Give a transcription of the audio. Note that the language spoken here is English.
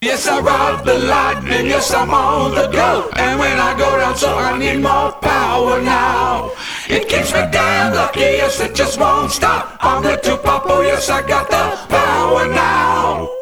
Yes, I ride the lightning, yes, I'm on the go. And when I go down, so I need more power now. It keeps me damn lucky, yes, it just won't stop. I'm good to pop, oh yes, I got the power now.